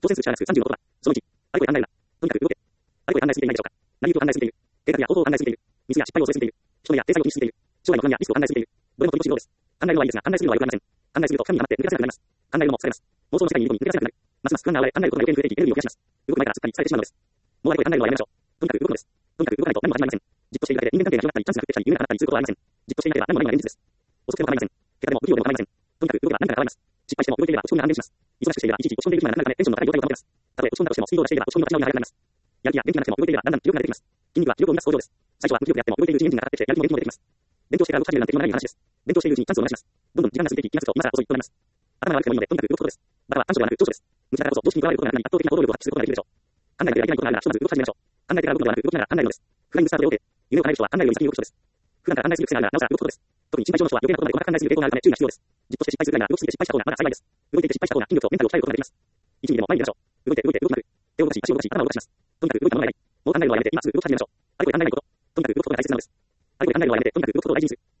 当選数者が30のことは、その1、あれこれ案内が、とにかく動け。あれこれ案内すぎていないでしょうか。何行きを案内しすぎている。計画や方法を案内しすぎている。ミスや失敗を恐れすぎている。人目や体裁を気にしすぎている。将来の不安やリスクを案内しすぎている。どれも取りの指導です。案内のはいいですが、案内すぎるのは良くありません。案内すると神に余って抜け出せなくなります。案内のもされます。妄想の世界に挑み抜け出せなくなる。ますます不安が現れ、案内ることが余計に増えていき、エネルギーを増やします。動く前からすっかり疲れてしまうのです。もうあれこれ案内るのはやめましょう。とにかく動くのです。とにかく動かないと何も始まりません。じっとしているだけで人間関係が広がったり、チャンスが増えてきたり、夢が叶ったりすることはありません。じっとしていなければ何もないのが現実です。遅くても構いません。結果でも不器用でも構いません。とにかく動けば何かが変わります。失敗しても動いていれば落ち込みが安定します。忙しくしていればいちいち落ち込んでいる暇がなくなるためテンションの高い状態を保てます。たとえ落ち込んだとしてもスピードを出していれば落ち込みの立ち直りが早くなります。やる気や元気がなくても動いていればだんだん気力が出てきます。筋肉は気力を生み出す工場です。最初は無気力であっても動いているうちにエンジンがかかってきてやる気も元気も出てきます。勉強してから動き始めるなんて今までの話です。勉強しているうちにチャンスを逃します。どんどん時間が過ぎていき、気がつくと今更遅いとなります。頭が悪くてもいいのでとにかく動くことです。バカは短所ではなく長所です。無知だからこそ常識に加わることがなくなり圧倒的な行動力を発揮することができるでしょう。案内だけでやりたいことがあるならひとまず動き始めましょう。案内だけから動くのではなく動きながら案内るのです。フライングスタートで OK。夢を叶える人は案内より先に動く人です。普段から案内する癖があるならなおさら動くことです。特に心配性の人は余計なことまで細かく案内する傾向があるため注意が必要です。じっとして失敗するぐらいなら動きすぎて失敗した方がまだ幸いです。動いていて失敗した方が筋力とメンタルを鍛えることができます。一ミリでも前に出ましょう。動いて動きまくる。手を動かし、足を動かし、頭を動かします。とにかく動いたものがない。もう案内るのはやめて今すぐ動き始めましょう。あれこれ案内ること。とにかく動くことが大切なのです。あれこれ案内るのはやめてとにかく動くことを大事にする。